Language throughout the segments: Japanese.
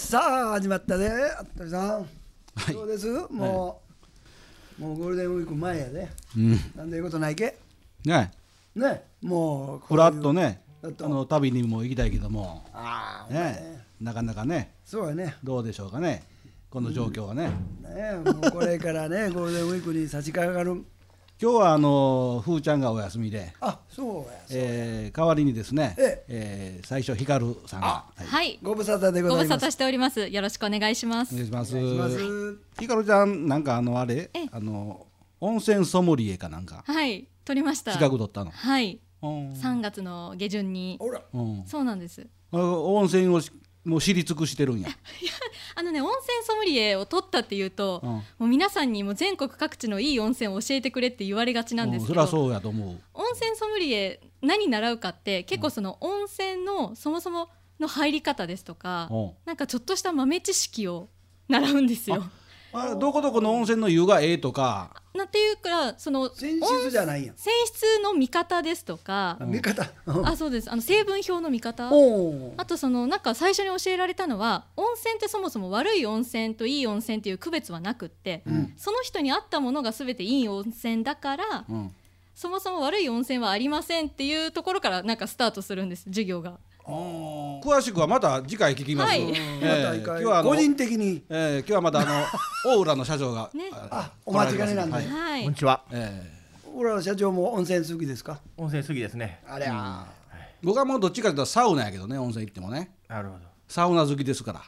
さあ始まったで、服部さん、 はいどうです、もうゴールデンウィーク前やで、なんでいうことないけね、 もうフラッとね、 フラッと旅にも行きたいけども、 お前ね、なかなかね、 そうやね、 どうでしょうかね、この状況はね。 もうこれからねゴールデンウィークに差し掛かる。 今日はふーちゃんがお休みで、 そうや、 代わりにですね、最初ひかるさんが、 はい、 ご無沙汰でございます。 ご無沙汰しております。よろしくお願いします。 お願いします。 お願いします。 ひかるちゃんなんかあれ温泉ソムリエかなんかはい、取りました。 資格取ったの。 はい、 うん 3月の下旬に。 ほら、 そうなんです。 温泉をもう知り尽くしてるんや。 温泉ソムリエを取ったっていうと、もう皆さんにも全国各地のいい温泉を教えてくれって言われがちなんですけど、 そりゃそうやと思う。 温泉ソムリエ何習うかって結構その温泉のそもそもの入り方ですとか、なんかちょっとした豆知識を習うんですよ。 どこどこの温泉の湯がええとかなんていうか、その泉質じゃないやん。 泉質の見方ですとか、 見方。 そうです。成分表の見方。あとなんか最初に教えられたのは、温泉ってそもそも悪い温泉といい温泉っていう区別はなくって、その人に合ったものが全ていい温泉だから、そもそも悪い温泉はありませんっていうところからなんかスタートするんです、授業が。 詳しくはまた次回聞きます。 はい今日は個人的に、 今日はまた大浦の社長が、 お待ちかねなんで、 はい。 こんにちは。 浦野社長も温泉好きですか？ 温泉好きですね。 あれや、 僕はもうどっちかというとサウナやけどね、温泉行ってもね、 なるほど。 サウナ好きですから、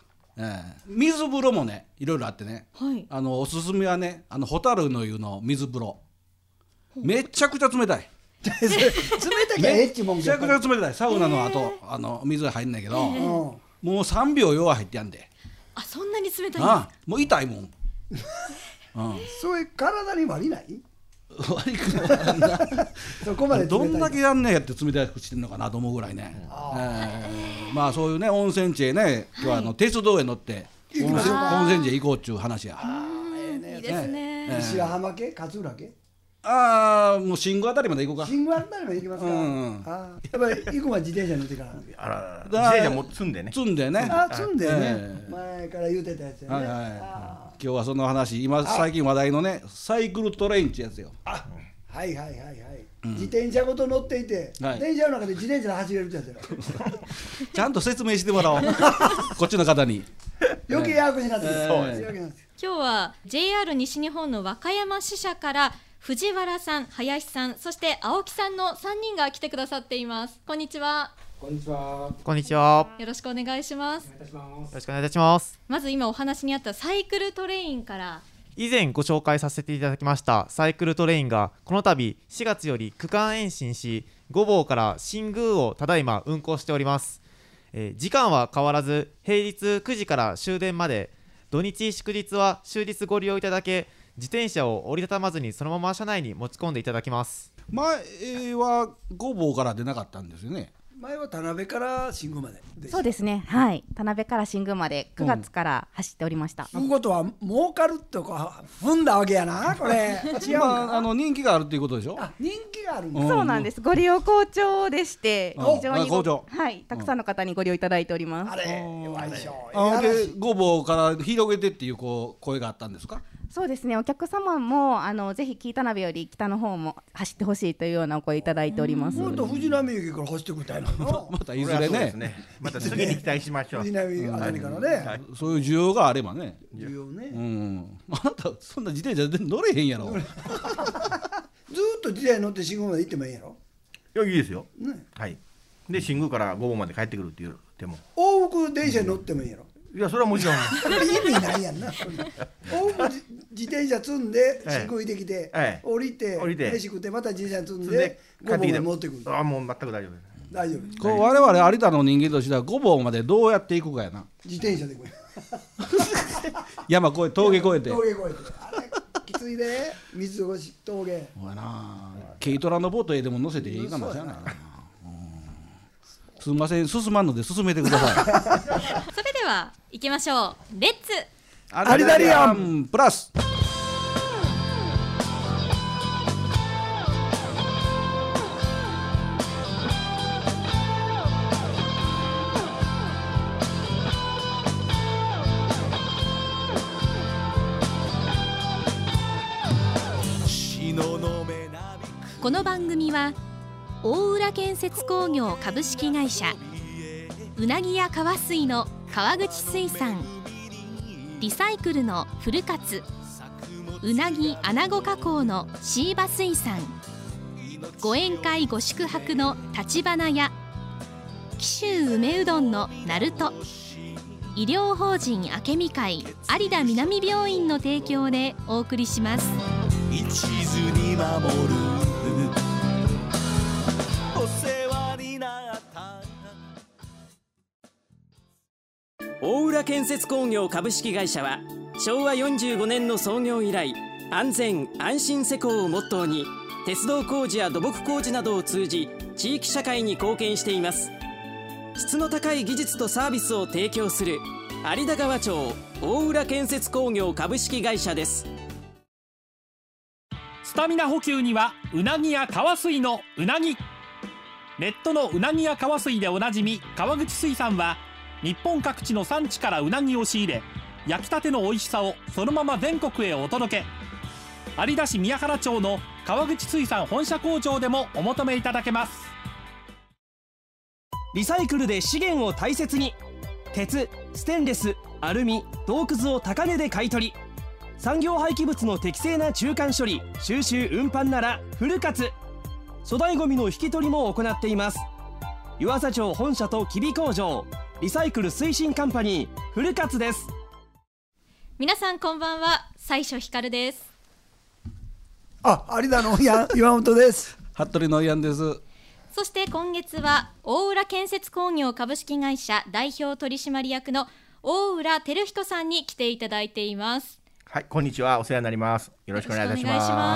水風呂もねいろいろあってね、 はい。 おすすめはね、ホタルの湯の水風呂、めちゃくちゃ冷たい。 冷たきゃええっちもんめちゃくちゃ冷たい。サウナの後、水が入んないけど、もう3秒弱入ってやんで、 そんなに冷たいんです。 もう痛いもん。 そういう体に悪いない？ 悪くないそこまで冷たい。 どんだけやんねやって冷たくしてんのかなと思うぐらいね。まあそういうね、温泉地へね、今日は鉄道へ乗って温泉地へ行こうっちゅう話や。 いいですね。 白浜家、勝浦家、 もう新宮あたりまで行こうか。 新宮あたりまで行きますか？やっぱり行く前自転車乗ってから。 自転車も積んでね。 積んでね。 積んでね。前から言うてたやつやね。 今日はその話、今最近話題のね、サイクルトレインってやつよ。 はいはいはいはい。自転車ごと乗っていて、電車の中で自転車で走れるってやつやろ。 ちゃんと説明してもらおう。こっちの方に。 余計悪になってる。 今日は JR 西日本の和歌山支社から藤原さん、林さん、そして青木さんの3人が来てくださっています。こんにちは。 こんにちは。 こんにちは。 よろしくお願いします。 よろしくお願いいたします。 まず今お話にあったサイクルトレインから。 以前ご紹介させていただきましたサイクルトレインがこの度4月より区間延伸し、御坊から新宮をただいま運行しております。時間は変わらず平日9時から終電まで、土日祝日は終日ご利用いただけ、自転車を折りたたまずにそのまま車内に持ち込んでいただきます。 前は御坊から出なかったんですよね。 前は田辺から新宮まで。 そうですね、はい、田辺から新宮まで9月から走っておりました。 ということは儲かるとか踏んだわけやな、これ。違うか。 人気があるっていうことでしょ。 人気があるんだ。 そうなんです。ご利用好調でして、非常に好調。 はい、たくさんの方にご利用いただいております。 あれ、弱いでしょ。 で御坊から広げてっていう声があったんですか。 そうですね、お客様もぜひ紀伊田辺より北の方も走ってほしいというようなお声いただいております。 もっと藤波駅から走ってくれたいな。 またいずれね。 また次に期待しましょう。 藤波あたりからね。 そういう需要があればね。 需要ね。 あなたそんな自転車で乗れへんやろ。 ずっと自転車乗って新宮まで行ってもいいやろ。 いや、いいですよ。はい。で新宮から御坊まで帰ってくるっていう手も。 往復電車に乗ってもいいやろ。 いや、それはもちろん。 意味ないやんな。往復自転車積んで新宮行ってきて、降りて飯食ってまた自転車積んで御坊まで持ってくる。 もう全く大丈夫です。 大丈夫。 我々有田の人間としては御坊までどうやって行くかやな。 自転車で来い。 山越え峠越えて。 峠越えて。あれきついで、水越し峠。 ほらな、軽トラのボートへでも乗せていいかもしれないな。すみません、進まんので進めてください。 それでは行きましょう。レッツアリダリアンプラス。 この番組は大浦建設工業株式会社、うなぎや川水の川口水産、リサイクルの古勝、うなぎアナゴ加工のシーバ水産、ご宴会ご宿泊の立花屋、紀州梅うどんのなると、医療法人明美会有田南病院の提供でお送りします。 一途に守るお世話になった。 大浦建設工業株式会社は昭和45年の創業以来、安全安心施工をモットーに鉄道工事や土木工事などを通じ地域社会に貢献しています。質の高い技術とサービスを提供する有田川町大浦建設工業株式会社です。 スタミナ補給にはうなぎや川水のうなぎ。ネットのうなぎや川水でおなじみ川口水産は、日本各地の産地からうなぎを仕入れ、焼きたての美味しさをそのまま全国へお届け。有田市宮原町の川口水産本社工場でもお求めいただけます。 リサイクルで資源を大切に。鉄、ステンレス、アルミ、銅くずを高値で買い取り、産業廃棄物の適正な中間処理、収集運搬なら古勝。粗大ごみの引き取りも行っています。湯浅町本社と吉備工場、リサイクル推進カンパニー古勝です。 皆さんこんばんは、最初ひかるです。 有田の岩本です。 服部のイアンです。 そして今月は大浦建設工業株式会社代表取締役の大浦照人さんに来ていただいています。 はい、こんにちは、お世話になります。よろしくお願いいたします。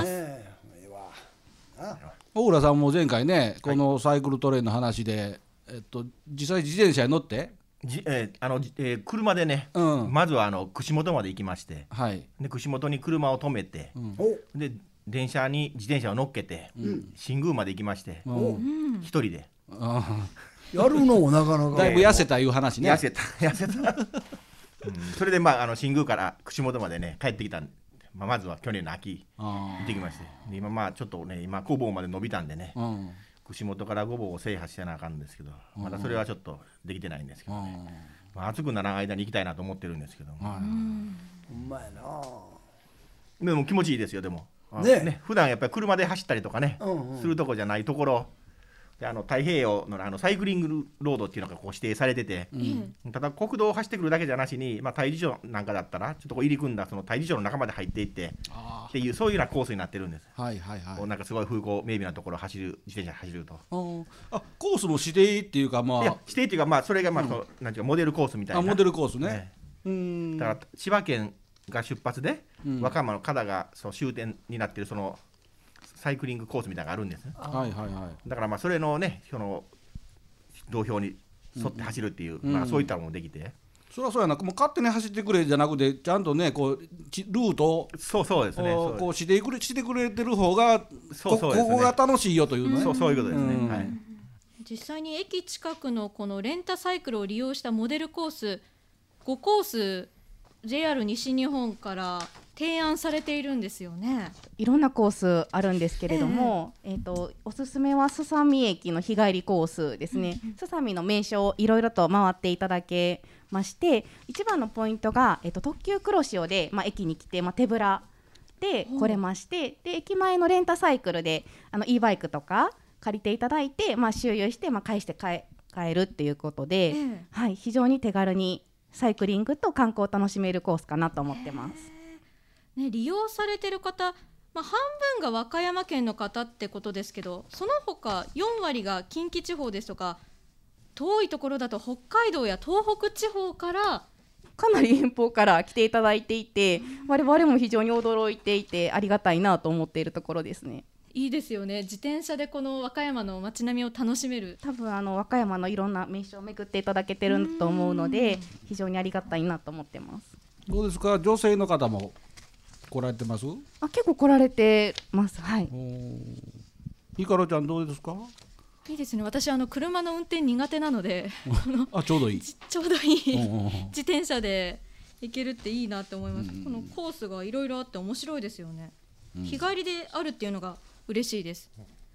大浦さんも前回ね、このサイクルトレインの話で、実際自転車に乗って車でね、まずは串本まで行きまして、で串本に車を止めて、で自転車を乗っけて、新宮まで行きまして、一人でやるのもなかなかだいぶ痩せたいう話ね。 痩せたそれで新宮から串本までね帰ってきたんで、まずは去年の秋行ってきまして、で今ちょっとね御坊まで伸びたんでね、串本から御坊を制覇してなあかんんですけど、まだそれはちょっとできてないんですけどね、暑くならん間に行きたいなと思ってるんですけど、 ほんまやな。 でも気持ちいいですよ。でもね、普段やっぱり車で走ったりとかね、するとこじゃないところで、太平洋のサイクリングロードっていうのがこう指定されてて、ただ国道を走ってくるだけじゃなしに、大樹町なんかだったらちょっとこう入り組んだその大樹町の中まで入っていってっていう、そういうようなコースになってるんです。なんかすごい風光明媚なところを自転車走ると。 コースも指定っていうか、 いや指定っていうか、それがなんていうかモデルコースみたいな。 モデルコースね。 だから千葉県が出発で、和歌山の加太がその終点になっているそのサイクリングコースみたいなのがあるんです。だからそれのね、その道標に沿って走るっていう、そういったのもできて、 そりゃそうやな。もう勝手に走ってくれじゃなくて、ちゃんとねこうルートをそうですね、 こうしてくれてる方がここが楽しいよというね。 そういうことですね。 実際に駅近くのこのレンタサイクルを利用したモデルコース5コース JR 西日本から提案されているんですよね。 いろんなコースあるんですけれども、おすすめはすさみ駅の日帰りコースですね。すさみの名所をいろいろと回っていただけまして、一番のポイントが、特急黒潮で、駅に来て、手ぶらで来れまして、で駅前のレンタサイクルでe バイクとか借りていただいて、周遊して、返して帰るっていうことで、非常に手軽にサイクリングと観光を楽しめるコースかなと思ってます。 利用されてる方、半分が和歌山県の方ってことですけど、その他4割が近畿地方ですとか、遠いところだと北海道や東北地方からかなり遠方から来ていただいていて、我々も非常に驚いていてありがたいなと思っているところですね。 いいですよね。自転車でこの和歌山の街並みを楽しめる。 多分和歌山のいろんな名所を巡っていただけてると思うので、非常にありがたいなと思ってます。 どうですか、女性の方も来られてます？ 結構来られてます。 ひかるちゃんどうですか？ いいですね。私車の運転苦手なのでちょうどいい自転車で行けるっていいなって思います。このコースがいろいろあって面白いですよね。日帰りであるっていうのが嬉しいです。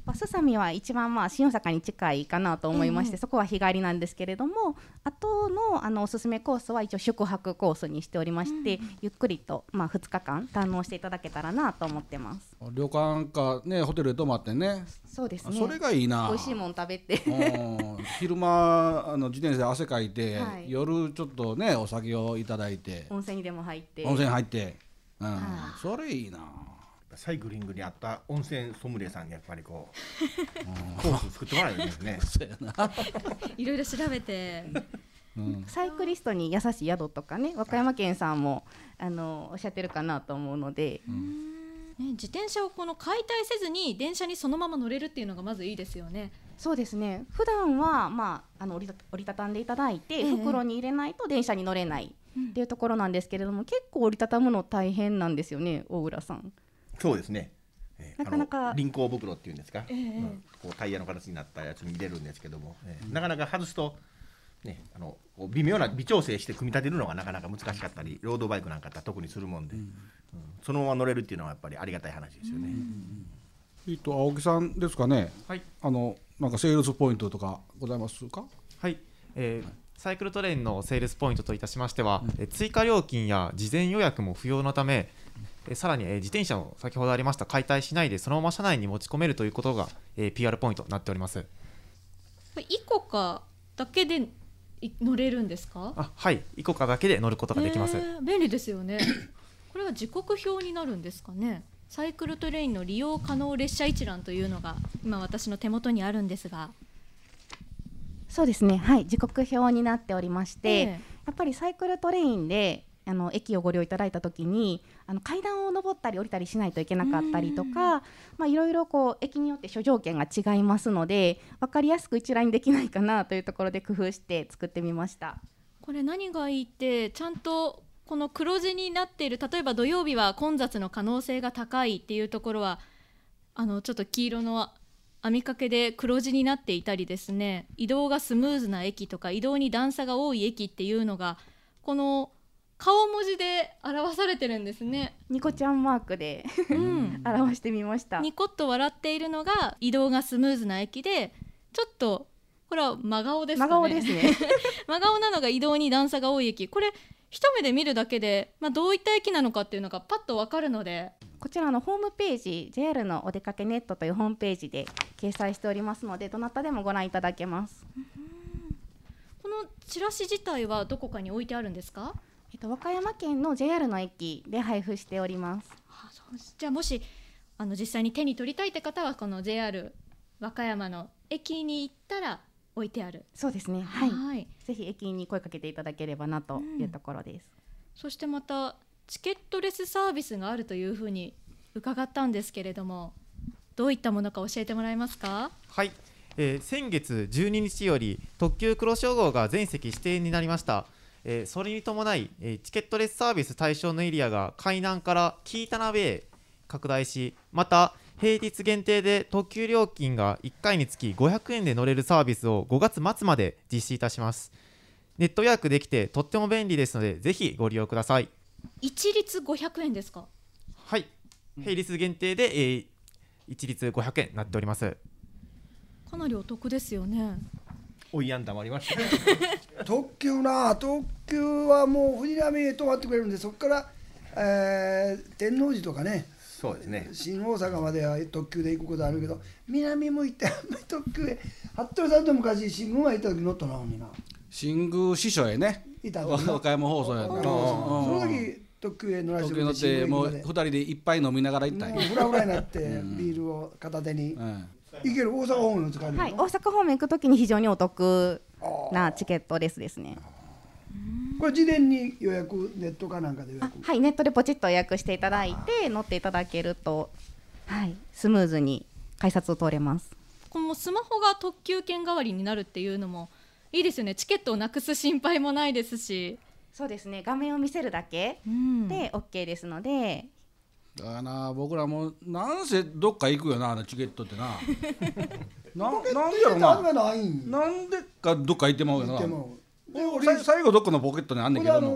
すさみは一番新大阪に近いかなと思いまして、そこは日帰りなんですけれども、あとのおすすめコースは一応宿泊コースにしておりまして、ゆっくりと2日間堪能していただけたらなと思ってます。 旅館かね、ホテルで泊まってね。 そうですね。 それがいいな。 美味しいもん食べて昼間自転車で汗かいて、夜ちょっとねお酒をいただいて、 温泉にでも入って、 それいいな。 サイクリングにあった温泉ソムリエさんにやっぱりこうコース作ってもらえるんですね。 そうやな。 いろいろ調べて、 サイクリストに優しい宿とかね、和歌山県さんもおっしゃってるかなと思うので、 自転車を解体せずに電車にそのまま乗れるっていうのがまずいいですよね。 そうですね。普段は折りたたんでいただいて、袋に入れないと電車に乗れないっていうところなんですけれども、結構折りたたむの大変なんですよね、大浦さん。 そうですね。 なかなか輪行袋っていうんですか、こうタイヤの形になったやつに入れるんですけども、なかなか外すとね、微妙な微調整して組み立てるのがなかなか難しかったり、ロードバイクなんかだったら特にするもんで、そのまま乗れるっていうのはやっぱりありがたい話ですよね。 青木さんですかね。 はい。 なんかセールスポイントとかございますか。 はい。サイクルトレインのセールスポイントといたしましては、追加料金や事前予約も不要のため、さらに自転車を先ほどありました解体しないでそのまま車内に持ち込めるということが PR ポイントになっております。 イコカだけで乗れるんですか。 はい、イコカだけで乗ることができます。 便利ですよね。これは時刻表になるんですかね。サイクルトレインの利用可能列車一覧というのが今私の手元にあるんですが、 そうですね、はい、時刻表になっておりまして、やっぱりサイクルトレインで駅をご利用いただいたときに階段を上ったり降りたりしないといけなかったりとか、いろいろ駅によって諸条件が違いますので、分かりやすく一覧にできないかなというところで工夫して作ってみました。 これ何がいいって、ちゃんとこの黒字になっている、例えば土曜日は混雑の可能性が高いっていうところはちょっと黄色の網掛けで黒字になっていたりですね、移動がスムーズな駅とか移動に段差が多い駅っていうのがこの顔文字で表されてるんですね。 ニコちゃんマークで表してみました。 ニコッと笑っているのが移動がスムーズな駅で、ちょっとこれは真顔ですかね。 真顔ですね。 真顔なのが移動に段差が多い駅。これ一目で見るだけで、どういった駅なのかっていうのがパッと分かるので、 こちらのホームページ JR のお出かけネットというホームページで掲載しておりますので、どなたでもご覧いただけます。 このチラシ自体はどこかに置いてあるんですか。 和歌山県の JR の駅で配布しております。 じゃあもし実際に手に取りたいって方はこの JR 和歌山の駅に行ったら置いてある。 そうですね、はい、ぜひ駅に声かけていただければなというところです。 そしてまたチケットレスサービスがあるというふうに伺ったんですけれども、どういったものか教えてもらえますか。 はい、先月12日より特急黒潮号が全席指定になりました。それに伴い、チケットレスサービス対象のエリアが海南から紀伊田辺へ拡大し、また平日限定で特急料金が1回につき500円で乗れるサービスを5月末まで実施いたします。ネット予約できてとっても便利ですので、ぜひご利用ください。 一律500円ですか。 はい、平日限定で、一律500円になっております。 かなりお得ですよね。 おいやんだまりました特急はもう藤波へ止まってくれるんで、そこから、天王寺とかね、 そうですね、 新大阪までは特急で行くことあるけど、南向いてあんまり特急へ、服部さんと昔新宮へ行った時乗ったのにな。 新宮支所へね、和歌山放送やった。 その時特急へ乗らせてもらって、 もう2人でいっぱい飲みながら行ったんや。 フラフラになってビールを片手に行ける。大阪方面を使える。 はい、大阪方面行くときに非常にお得なチケットレスですね。 これ事前に予約、ネットかなんかで予約。 はい、ネットでポチッと予約していただいて乗っていただけると、はい、スムーズに改札を通れます。 このスマホが特急券代わりになるっていうのもいいですよね。チケットをなくす心配もないですし。 そうですね、画面を見せるだけで OK ですので、 だからな、僕らもなんせどっか行くよな、チケットってななんでやろな、なんでかどっか行ってまうよな。最後どっかのポケットにあんねんけども、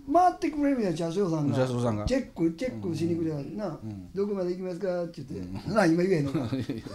回ってくれるみたいな車掌さんがチェックしに来るやつな、どこまで行きますかって言って、な今言えんのか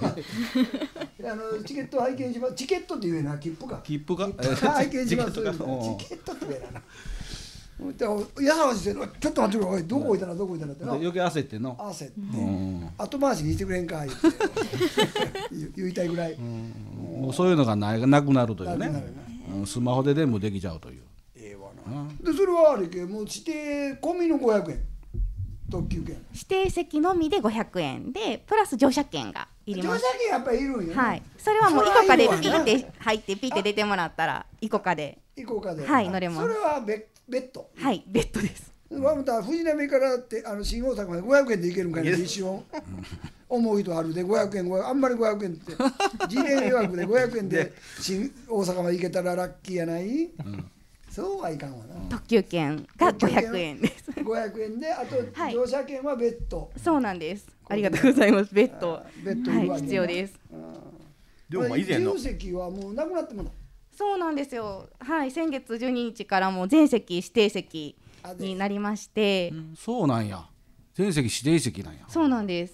チケット拝見します、チケットって言えな、切符か拝見しますチケットって言えなやさわししてちょっと待ってくれ、おいどこ置いたらどこ置いたらってな、 余計焦ってんの、 焦って後回しにしてくれんかいって言いたいぐらい、 もうそういうのがなくなるというね、スマホで全部できちゃうという。 でそれはあれけ、もう指定込みの500円、特急券指定席のみで500円でプラス乗車券がいります。 乗車券やっぱりいるんよね。 はい、それはもうイコカでピーって入ってピーって出てもらったらイコカではい乗れます。 それは別途、 はい別途です。 また藤波からって新大阪まで500円で行けるんかいな一瞬思う人あるで、500円あんまり500円って事前予約で500円で新大阪まで行けたらラッキーやない、そうはいかんわな。 特急券が500円です。 500円で、あと乗車券は別途。 そうなんです。ありがとうございます。別途はい必要です。 でも以前の自由席はもうなくなってもらう。 そうなんですよ。はい、先月12日からもう全席指定席になりまして。 そうなんや。全席指定席なんや。 そうなんです。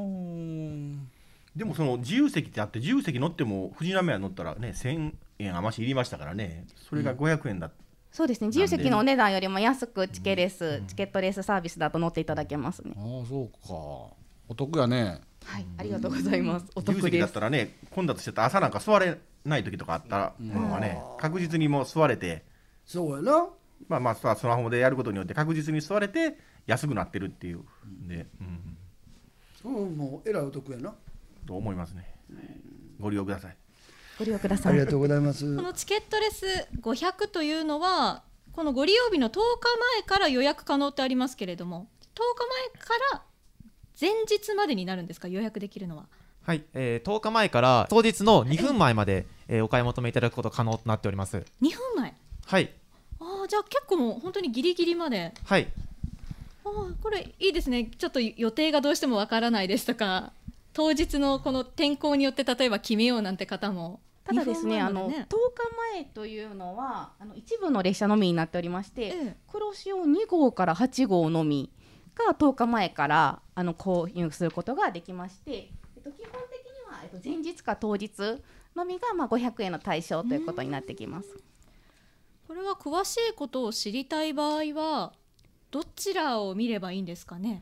でもその自由席ってあって、自由席乗っても藤波は乗ったらね1000円余しいりましたからね、それが500円だった。 そうですね、自由席のお値段よりも安くチケットレースサービスだと乗っていただけますね。 ああそうか、お得やね。 はい、ありがとうございます。お得です。 自由席だったらね、混雑してた朝なんか座れない時とかあったのがね、確実にもう座れて、 そうやな、 まあスマホでやることによって確実に座れて安くなってるっていうで、 もうえらいお得やなと思いますね。ご利用ください。 ご利用ください。 ありがとうございます。 このチケットレス500というのはこのご利用日の10日前から予約可能ってありますけれども、10日前から前日までになるんですか、予約できるのは。 はい、10日前から当日の2分前まで、お買い求めいただくこと可能となっております。 2分前。 はい。 じゃあ結構もう本当にギリギリまで。 はい。 これいいですね。ちょっと予定がどうしてもわからないですとか、当日のこの天候によって例えば決めようなんて方も。 ただですね、10日前というのは一部の列車のみになっておりまして、黒潮2号から8号のみが10日前から購入することができまして、基本的には前日か当日のみが500円の対象ということになってきます。 これは詳しいことを知りたい場合はどちらを見ればいいんですかね。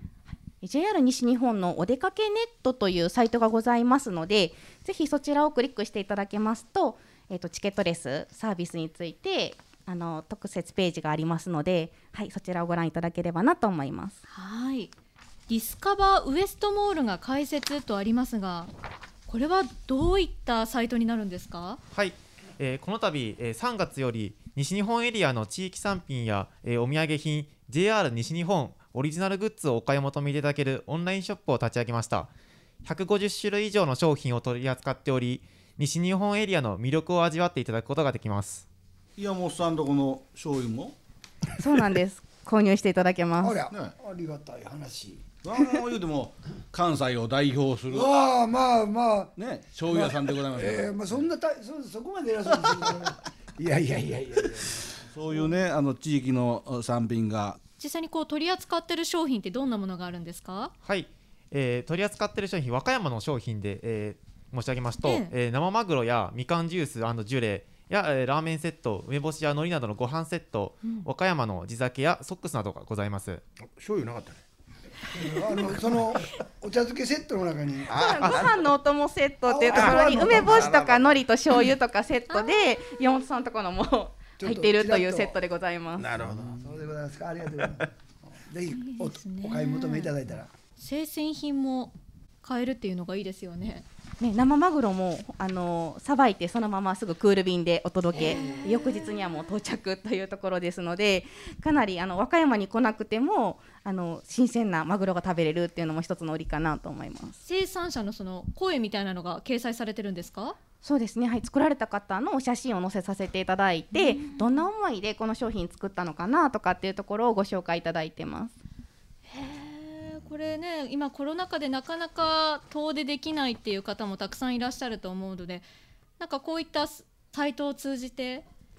JR 西日本のお出かけネットというサイトがございますので、ぜひそちらをクリックしていただけますと、チケットレスサービスについて特設ページがありますので、はい、そちらをご覧いただければなと思います。 はい、ディスカバーウエストモールが開設とありますが、これはどういったサイトになるんですか。 はい、この度、3月より西日本エリアの地域産品や、お土産品 JR 西日本オリジナルグッズをお買い求めいただけるオンラインショップを立ち上げました。150種類以上の商品を取り扱っており、西日本エリアの魅力を味わっていただくことができます。 岩本さんとこの商品もそうなんです購入していただけます。 ありがたい話。 言うても関西を代表するまあね、醤油屋さんでございます。 そんなそこまで偉そうにいやそういうね、地域の産品が実際に取り扱っている商品ってどんなものがあるんですか。 はい、取り扱っている商品、和歌山の商品で、申し上げますと、生マグロやみかんジュース&ジュレや、ラーメンセット、梅干しや海苔などのご飯セット、和歌山の地酒やソックスなどがございます。 醤油なかったね。 そのお茶漬けセットの中にご飯のお供セットっていうところに梅干しとか海苔と醤油とかセットで岩本さんとこのも入っているというセットでございます。 なるほど、 そうでございますか。ありがとうございます。ぜひお買い求めいただいたら生鮮品も買えるっていうのがいいですよね。 生マグロもさばいてそのまますぐクール便でお届け、翌日にはもう到着というところですので、かなり和歌山に来なくても新鮮なマグロが食べれるっていうのも一つの売りかなと思います。 生産者のその声みたいなのが掲載されてるんですか。 そうですね、はい、作られた方のお写真を載せさせていただいて、どんな思いでこの商品作ったのかなとかっていうところをご紹介いただいてます。 これね、今コロナ禍でなかなか遠出できないっていう方もたくさんいらっしゃると思うので、なんかこういったサイトを通じて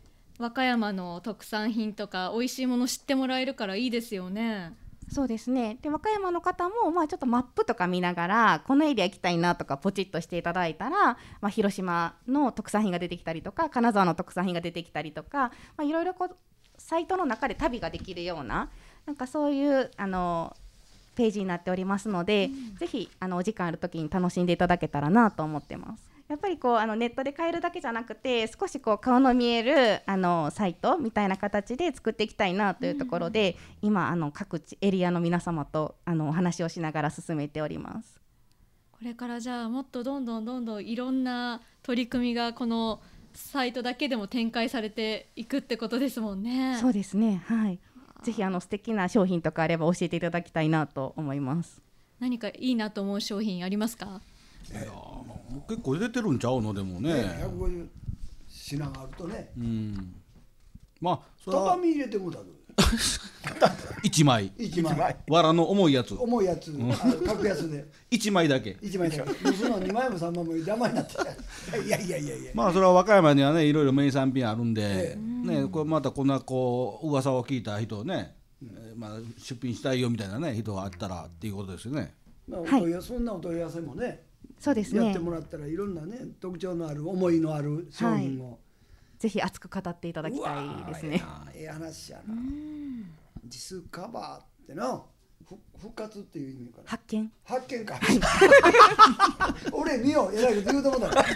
和歌山の特産品とか美味しいもの知ってもらえるからいいですよね。 そうですね。で和歌山の方も、ちょっとマップとか見ながらこのエリア行きたいなとかポチッとしていただいたら、広島の特産品が出てきたりとか金沢の特産品が出てきたりとか、いろいろサイトの中で旅ができるような、なんかそういうページになっておりますので、ぜひお時間ある時に楽しんでいただけたらなと思ってます。やっぱりネットで買えるだけじゃなくて、少し顔の見えるサイトみたいな形で作っていきたいなというところで、今各地エリアの皆様とお話をしながら進めております。 これからじゃあもっとどんどんいろんな取り組みがこのサイトだけでも展開されていくってことですもんね。 そうですね、はい。ぜひ素敵な商品とかあれば教えていただきたいなと思います。 何かいいなと思う商品ありますか？ いや結構出てるんちゃうのでもね。 150品があるとね。 それは畳入れてもだぞ。 1枚藁の重いやつ格安で 1枚だけその2枚も3枚も邪魔になっていやそれは和歌山にはねいろいろ名産品あるんで、これまたこんな噂を聞いた人をね、出品したいよみたいなね人があったらっていうことですよね。 そんなお問い合わせもね、 そうですね、 やってもらったらいろんなね特徴のある思いのある商品を、 ぜひ熱く語っていただきたいですね。 ええ話やな。ディスカバーってな、復活っていう意味かな。発見か。俺見よう、えらいこと言うと思った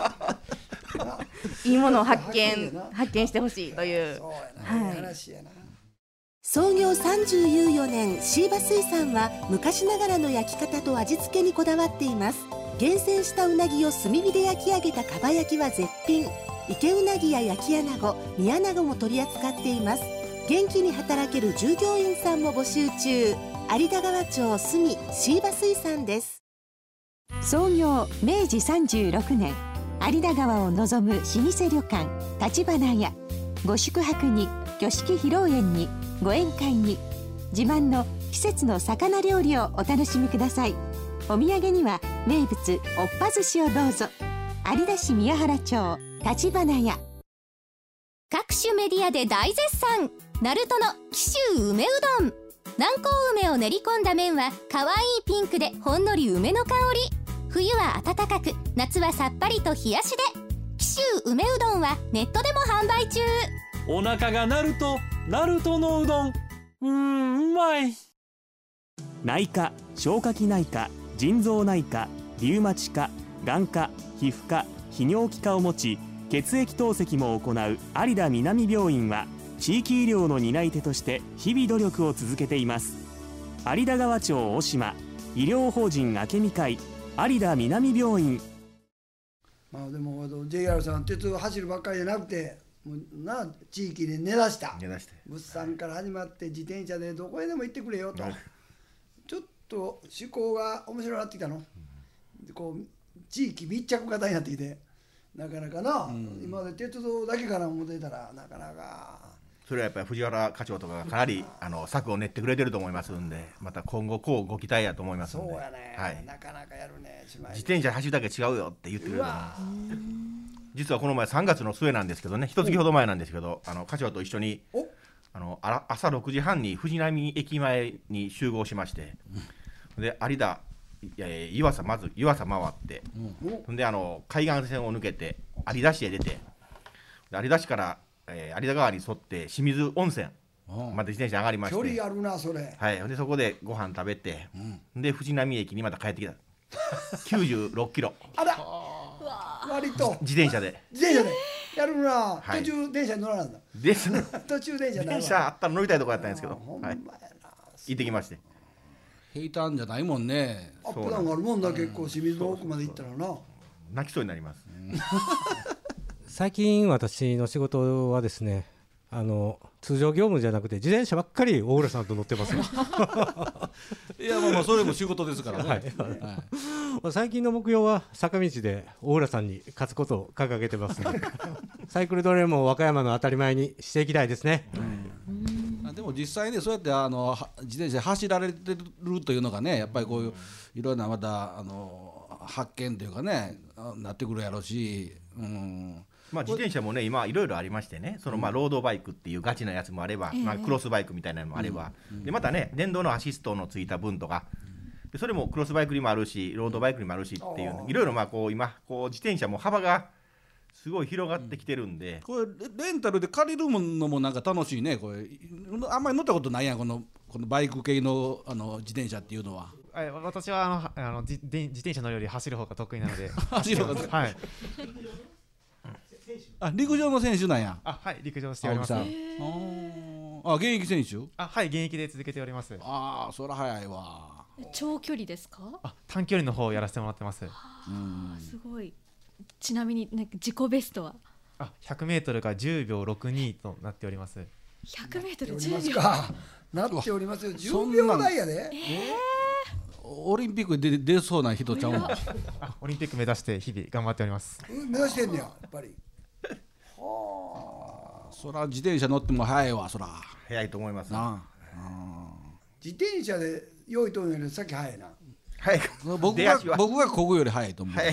いいものを発見してほしいという。 そうやな、話やな。 創業34年、椎葉水産は昔ながらの焼き方と味付けにこだわっています。厳選したうなぎを炭火で焼き上げたかば焼きは絶品。池うなぎや焼き穴子、煮穴子も取り扱っています。元気に働ける従業員さんも募集中。有田川町住椎葉水産です。 創業明治36年、有田川を望む老舗旅館立花屋。ご宿泊に、挙式披露宴に、ご宴会に、自慢の季節の魚料理をお楽しみください。お土産には名物おっぱ寿司をどうぞ。有田市宮原町立花屋。 各種メディアで大絶賛、ナルトの紀州梅うどん。南高梅を練り込んだ麺は可愛いピンクでほんのり梅の香り。冬は温かく、夏はさっぱりと冷やしで。紀州梅うどんはネットでも販売中。 お腹が鳴るとナルトのうどん、うまい。内科、消化器内科、腎臓内科、リウマチ科、眼科、皮膚科、泌尿器科を持ち、血液透析も行う有田南病院は地域医療の担い手として日々努力を続けています。有田川町大島医療法人明美会有田南病院。 でもJR さん鉄道走るばっかりじゃなくて、もうな地域で根ざした物産から始まって自転車でどこへでも行ってくれよと、ちょっと趣向が面白くなってきたの。地域密着型になってきて、なかなかな、今まで鉄道だけから思ってたらなかなか。 それはやっぱり藤原課長とかがかなり策を練ってくれてると思いますんで、また今後ご期待やと思いますので。 そうやね、なかなかやるね。 自転車走るだけ違うよって言ってくれると思います。実はこの前3月の末なんですけどね、一月ほど前なんですけど、課長と一緒に朝6時半に藤波駅前に集合しまして、で湯浅回って、で海岸線を抜けて有田市へ出て、有田市から有田川に沿って清水温泉まで自転車上がりまして、 距離あるなそれ。 はい、でそこでご飯食べて、で藤波駅にまた帰ってきた。96キロ。 あら、割と自転車でやるな。途中電車に乗らなんだ。途中電車あったら乗りたいとこやったんですけど、行ってきまして。 平坦じゃないもんね。 アップダウンあるもんだ。結構清水の奥まで行ったらな。 泣きそうになります。 最近私の仕事はですね、通常業務じゃなくて自転車ばっかり大浦さんと乗ってますよ。 いやそれも仕事ですからね。 最近の目標は坂道で大浦さんに勝つことを掲げてますので、サイクルトレインも和歌山の当たり前にしていきたいですね。 でも実際ね、そうやって自転車で走られてるというのがね、やっぱりこういういろんなまた発見というかねなってくるやろうし、 まあ自転車もね今いろいろありましてね、そのまあロードバイクっていうガチなやつもあれば、まあクロスバイクみたいなのもあれば、でまたね電動のアシストのついた分とか、でそれもクロスバイクにもあるしロードバイクにもあるしっていういろいろまあこう今こう自転車も幅がすごい広がってきてるんで、 これレンタルで借りるのもなんか楽しいね。これあんまり乗ったことないやん、このバイク系の自転車っていうのは。 私は自転車乗るより走る方が得意なので走る方がはい。 あ、陸上の選手なんや。 はい、陸上しております。 現役選手？ はい、現役で続けております。 そら早いわ。 長距離ですか？ 短距離の方をやらせてもらってます。 すごい。ちなみになんか自己ベストは 100メートルが10秒62となっております。 100メートル 10 10 秒かなっておりますよ。10秒台やで。 オリンピックで出そうな人ちゃうの？ オリンピック目指して日々頑張っております。 目指してんねや、やっぱり。 そら自転車乗っても早いわ、そら。 早いと思いますな。 自転車で用意とるよりさっき早いな。 はい。 僕がこぐより早いと思う。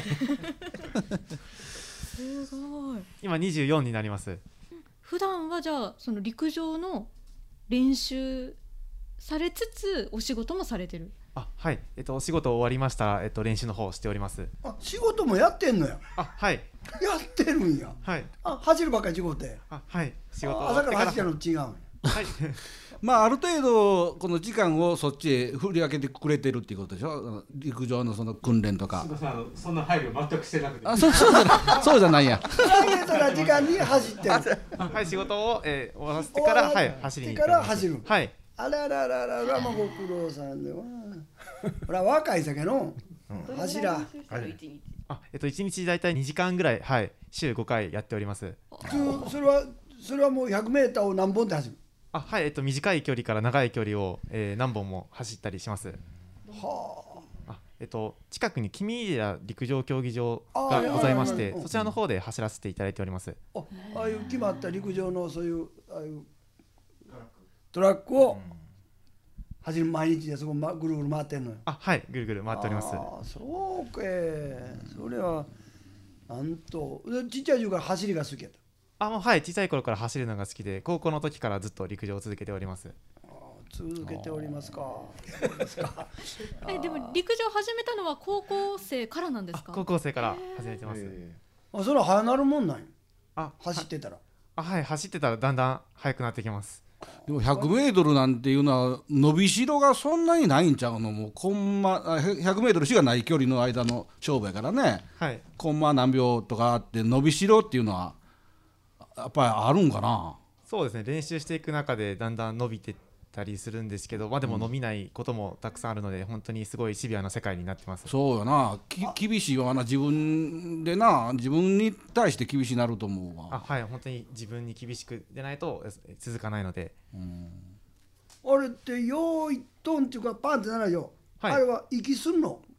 すごい。 今24になります。 普段はじゃあその陸上の練習されつつお仕事もされてる？ はい、お仕事終わりましたら、練習の方をしております。 仕事もやってんのや。 はい。 やってるんや。 はい。 走るばっかり仕事で。 はい。仕事朝から走るの違うんや。 はい。まあある程度この時間をそっちへ振り分けてくれてるっていうことでしょ。陸上のその訓練とか。 そんな配慮全くしてなくて。 そうじゃないや。 プライベートな時間に走ってる。 はい、仕事を終わらせてから走りに行ってます。 走る。 はい。 あららららら、まあご苦労さんでは。ほら若い酒の柱。 1日だいたい2時間ぐらい、はい、週5回やっております。 それはもう100メーターを何本で走る？ はい、短い距離から長い距離を、何本も走ったりします。近くに君平陸上競技場がございまして、そちらの方で走らせていただいております。 ああいう決まった陸上のそういうああいうトラックを走る毎日でそこぐるぐる回ってんのよ。 はい、ぐるぐる回っております。 そうか、それはなんとちっちゃい時から走りが好きやった？ はい、小さい頃から走るのが好きで、高校の時からずっと陸上を続けております。 続けておりますか。 でも陸上始めたのは高校生からなんですか？ 高校生から始めてます。 それは早なるもんなんや。走ってたら。 はい、走ってたらだんだん速くなってきます。 でも100メートルなんていうのは伸びしろがそんなにないんちゃうの？もう100メートルしかない距離の間の勝負やからね。 はい。 コンマ何秒とかあって伸びしろっていうのはやっぱりあるんかな？ そうですね。練習していく中でだんだん伸びてたりするんですけど、でも伸びないこともたくさんあるので、本当にすごいシビアな世界になってます。 そうやな。厳しいわな。自分に対して厳しいなると思うわ。 はい、本当に自分に厳しくでないと続かないので。 あれってよーいトンっていうかパンってなるよ。あれは息すんの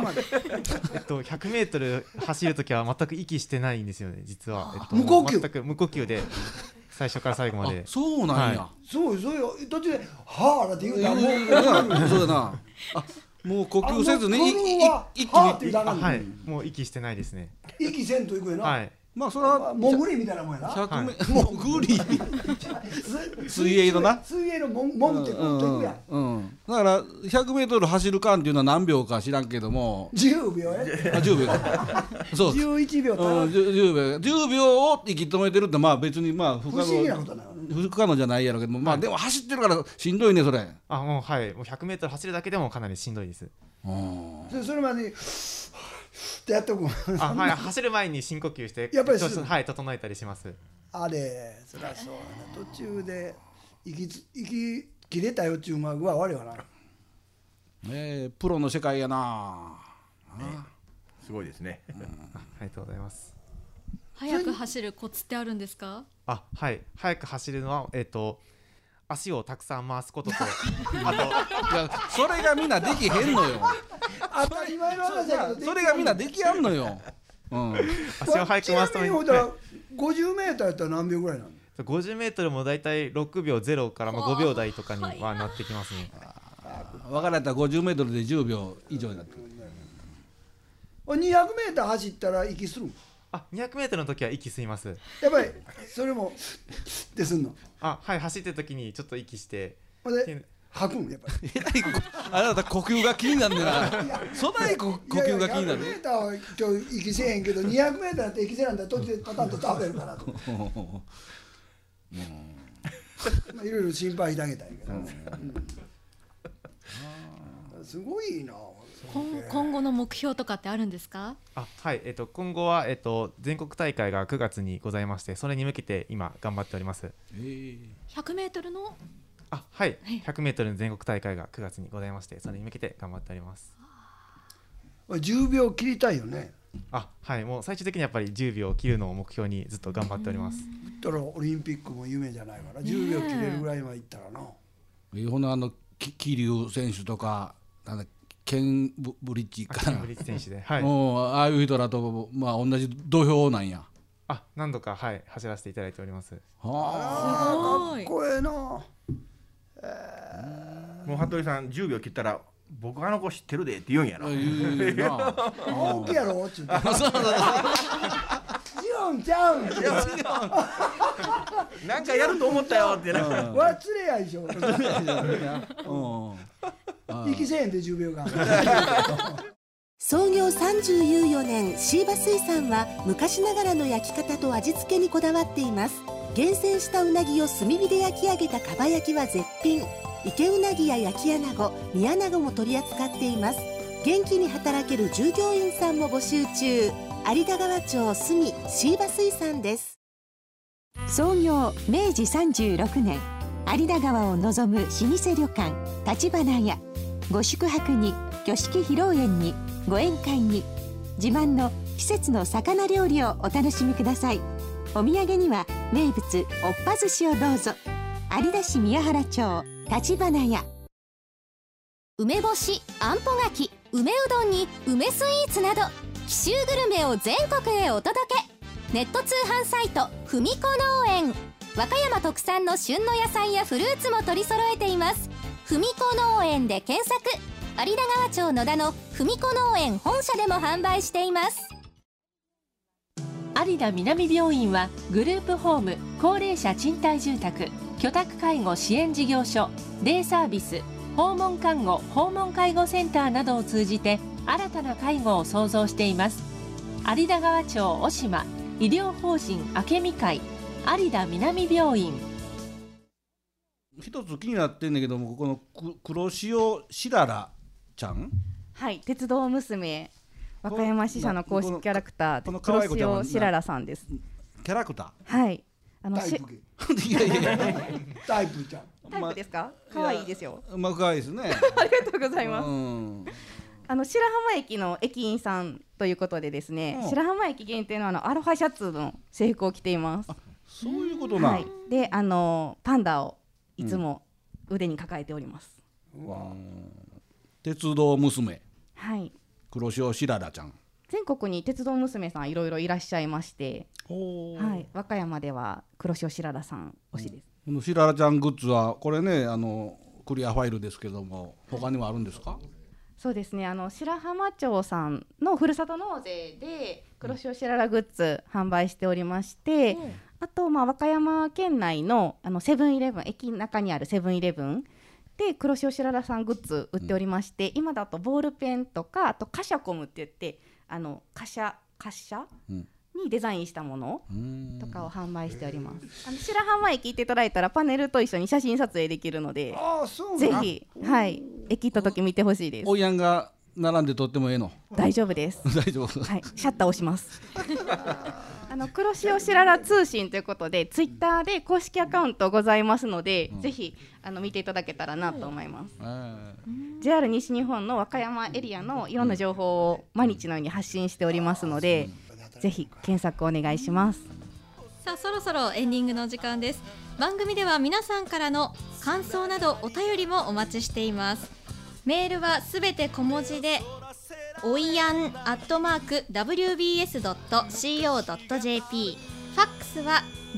？100メートル走るときは全く息してないんですよね、実は。 無呼吸？ 全く無呼吸で最初から最後まで。 そうなんや。 そうよ。途中ではあって言うたらそうだな。もう呼吸せずに一気にはい、もう息してないですね。 息せんといくやな。 はい。 まあそれはモグリみたいなもんやな。 モグリ水泳のな。 水泳のモグってこうといくやん。 だから100メートル走る間っていうのは何秒か知らんけども。 10秒や。 10秒。そう。 11秒。 10秒を息止めてるってまあ別に不思議なことなの。 不可能じゃないやろうけども、まあでも走ってるからしんどいねそれ。 もうはい、もう100メートル走るだけでもかなりしんどいです。 それまでってやっとく。 はい、走る前に深呼吸してやっぱりはい整えたりします。 あれそりゃそうだな。途中で息切れたよっちゅうまぐは悪いわな。 プロの世界やな。 すごいですね。 ありがとうございます。 速く走るコツってあるんですか？ はい、速く走るのは足をたくさん回すこととあといやそれがみんなできへんのよ。 当たり前の話だけどそれがみんなできやんのよ。 足を速く回すために。 50メーターやったら何秒ぐらいなの ？50メートルもだいたい6秒0から5秒台とかにはなってきますね。 分かられたら50メートルで10秒以上になってくる。 200メーター走ったら息するん？ 200m の時は息吸います。 やっぱりそれもってすんの。 はい、走ってる時にちょっと息してで吐くんやっぱり。 あなた呼吸が気になるんだな。そない呼吸が気になる。 100m は今日息せえへんけど 200m だって息せなんだら途中でパタンと食べるからと。いろいろ心配してあげたいけどね。すごいな。 今後の目標とかってあるんですか？ はい、今後は、全国大会が9月にございまして、それに向けて今頑張っております。 100m のはい、100m の全国大会が9月にございまして、それに向けて頑張っております。 10秒切りたいよね。 はい、もう最終的にやっぱり10秒切るのを目標にずっと頑張っております。 だからオリンピックも夢じゃないから10秒切れるぐらいはいったらな。 ほな桐生選手とかケンブリッジかな。 ブリッジ選手で、 ああいう人らと同じ土俵なんや。 何度か走らせていただいております。 すごい。かっこええな。もう服部さん10秒切ったら僕子知ってるでって言うんやろ。 本気やろって言って。違うんちゃうん。 なんかやると思ったよってな。 わつれやいしょ。息せえへんで10秒間。 創業34年シーバ水産は昔ながらの焼き方と味付けにこだわっています。厳選したうなぎを炭火で焼き上げたかば焼きは絶品。池うなぎや焼き穴子、煮穴子も取り扱っています。元気に働ける従業員さんも募集中。有田川町住シーバ水産です。 創業明治36年、有田川を望む老舗旅館立花屋。ご宿泊に、挙式披露宴に、ご宴会に、自慢の季節の魚料理をお楽しみください。お土産には名物おっぱ寿司をどうぞ。有田市宮原町立花屋。 梅干し、あんぽ柿、梅うどんに梅スイーツなど紀州グルメを全国へお届け。ネット通販サイトふみこ農園。和歌山特産の旬の野菜やフルーツも取り揃えています。ふみこ農園で検索。有田川町野田のふみこ農園本社でも販売しています。 有田南病院はグループホーム、高齢者賃貸住宅、居宅介護支援事業所、デイサービス、訪問看護訪問介護センターなどを通じて新たな介護を創造しています。有田川町小島医療法人明美会有田南病院。 一つ気になってんだけども、この黒潮しららちゃん、 はい、鉄道娘和歌山支社の公式キャラクター黒潮しららさんです。 キャラクター、はい、 タイプタイプちゃん、 タイプですか？可愛いですよ。 可愛いですね。 ありがとうございます。白浜駅の駅員さんということでですね、白浜駅限定のアロハシャツの制服を着ています。 そういうことな。 で、パンダをいつも腕に抱えております。 鉄道娘、 はい、 黒潮しららちゃん。 全国に鉄道娘さんいろいろいらっしゃいまして、はい、和歌山では黒潮しららさん推しです。 このしららちゃんグッズはこれね、クリアファイルですけども、他にもあるんですか？ そうですね、白浜町さんのふるさと納税で黒潮しららグッズ販売しておりまして、あと和歌山県内のセブンイレブン、駅の中にあるセブンイレブンで黒潮しららさんグッズ売っておりまして、今だとボールペンとか、あとカシャコムって言って滑車にデザインしたものとかを販売しております。白浜駅行っていただいたらパネルと一緒に写真撮影できるので、ぜひ、はい、駅行った時見てほしいです。 おいやんが並んで撮ってもええの？ 大丈夫です。 大丈夫。 はい、シャッター押します。黒潮しらら通信ということでツイッターで公式アカウントございますので、ぜひ見ていただけたらなと思います。JR 西日本の和歌山エリアのいろんな情報を毎日のように発信しておりますので、ぜひ検索お願いします。 さあ、そろそろエンディングの時間です。番組では皆さんからの感想などお便りもお待ちしています。メールはすべて小文字でおいやん@wbs.co.jp、 ファックスは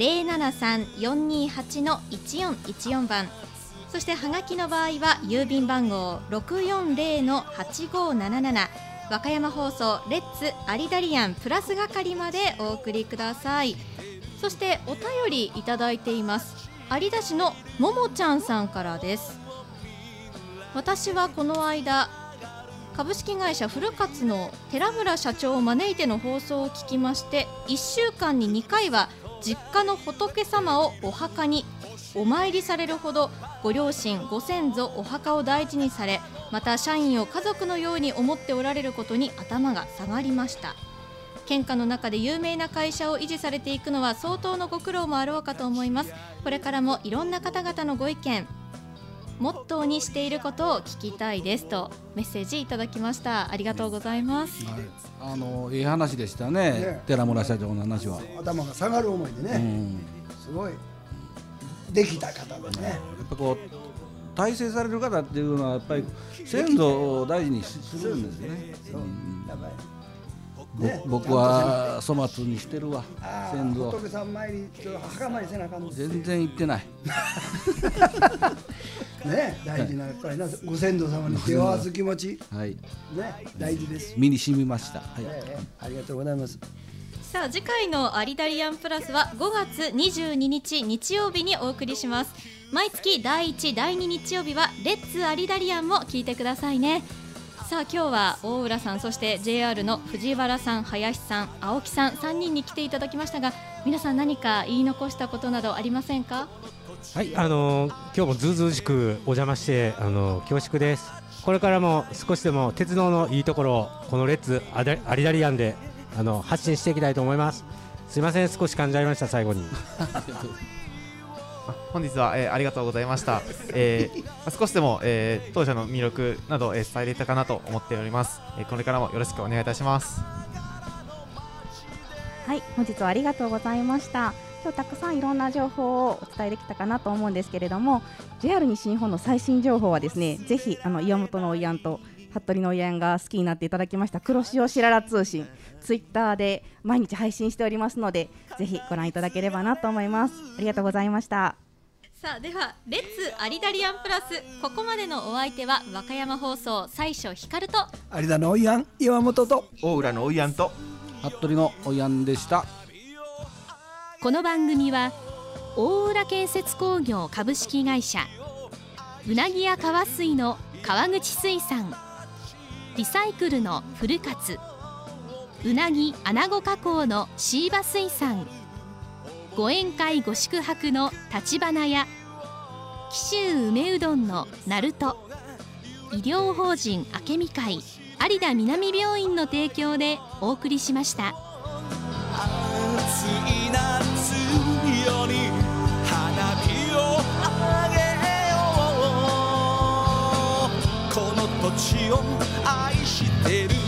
073-428-1414 番、そしてハガキの場合は郵便番号 640-8577 和歌山放送レッツアリダリアンプラス係までお送りください。そしてお便りいただいています。有田市のももちゃんさんからです。私はこの間株式会社フルカツの寺村社長を招いての放送を聞きまして、1週間に2回は実家の仏様をお墓にお参りされるほどご両親ご先祖お墓を大事にされ、また社員を家族のように思っておられることに頭が下がりました。県下の中で有名な会社を維持されていくのは相当のご苦労もあろうかと思います。これからもいろんな方々のご意見モットーにしていることを聞きたいですとメッセージいただきました。ありがとうございます。 いい話でしたね、寺村社長の話は。 頭が下がる思いでね、すごいできた方でね。 やっぱこう大成される方っていうのはやっぱり先祖を大事にするんですね。僕は粗末にしてるわ、先祖を。 仏さん参り、墓参りせなあかんの。 全然行ってない。 ね、大事なやっぱりな、ご先祖様に手を合わす気持ち、 はい、 ね、大事です。 身に染みました。はい、 ありがとうございます。 さあ次回のアリダリアンプラスは5月22日日曜日にお送りします。毎月第1、第2日曜日はレッツアリダリアンも聞いてくださいね。さあ今日は大浦さん、そして JR の藤原さん、林さん、青木さん3人に来ていただきましたが、皆さん何か言い残したことなどありませんか？ はい、今日もずうずうしくお邪魔して恐縮です。これからも少しでも鉄道のいいところをこのレッツアリダリアンで発信していきたいと思います。すいません、少し噛んじゃいました。最後に本日は、ありがとうございました。少しでも、当社の魅力など、伝えれたかなと思っております。これからもよろしくお願いいたします。 はい、本日はありがとうございました。今日たくさんいろんな情報をお伝えできたかなと思うんですけれども、 JR 西日本の最新情報はですね、ぜひ岩本のおいあんと服部のおいあんが好きになっていただきました黒潮しらら通信、ツイッターで毎日配信しておりますので、ぜひご覧いただければなと思います。ありがとうございました。 さあではレッツアリダリアンプラス、ここまでのお相手は和歌山放送最初光と有田のおいあん岩本と大浦のおいあんと服部のおいあんでした。 この番組は大浦建設工業株式会社、うなぎや川水の川口水産、リサイクルのフルカツ、うなぎアナゴ加工のシーバ水産、ご宴会ご宿泊の立花屋、紀州梅うどんのなると、医療法人明美会有田南病院の提供でお送りしました。 暑い夏夜に花火をあげよう、この土地を愛してる